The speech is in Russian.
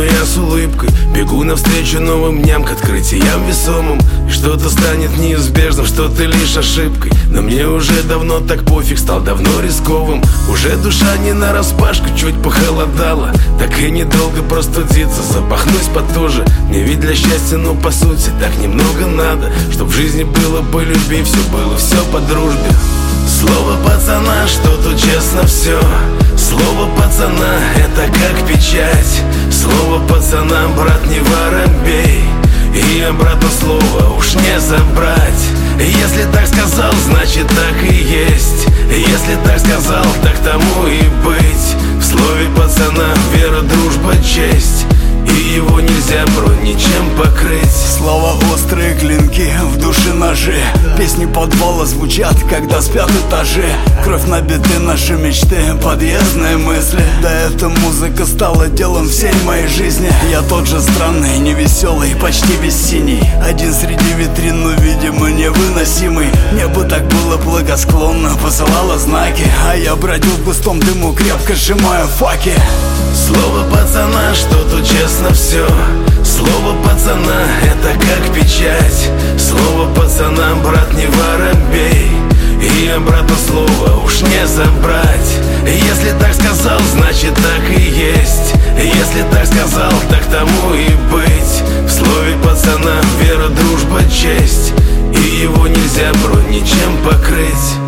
но я с улыбкой бегу навстречу новым дням, к открытиям весомым. И что-то станет неизбежным, что-то лишь ошибкой. Но мне уже давно так пофиг, стал давно рисковым. Уже душа не нараспашку, чуть похолодало. Так и недолго простудиться, запахнусь потуже. Мне ведь для счастья, ну по сути, так немного надо. Чтоб в жизни было по любви, все было все по дружбе. Слово пацана, что тут честно все. Слово пацана, это как печать. Слово пацана, брат, не воробей. И обратно слово уж не забрать. Если так сказал, значит так и есть. Если так сказал, так тому и быть. В слове пацана вера, дружба, честь. И его нельзя, бро, ничем покрыть. Слова острые клинки, в душе ножи. Песни подвала звучат, когда спят этажи. Кровь набиты наши мечты, подъездные мысли. Да эта музыка стала делом всей моей жизни. Я тот же странный, невеселый, почти весь синий. Один среди витрин, но, видимо, невыносимый. Небо так было благосклонно, посылало знаки. А я бродил в густом дыму, крепко сжимая факи. Слово пацана, что тут честно все. Слово пацана, это как печать. Слово пацана, брат, не воробей. И обратно слово уж не забрать. Если так сказал, значит так и есть. Если так сказал, так тому и быть. В слове пацана вера, дружба, честь. И его нельзя, бро, ничем покрыть.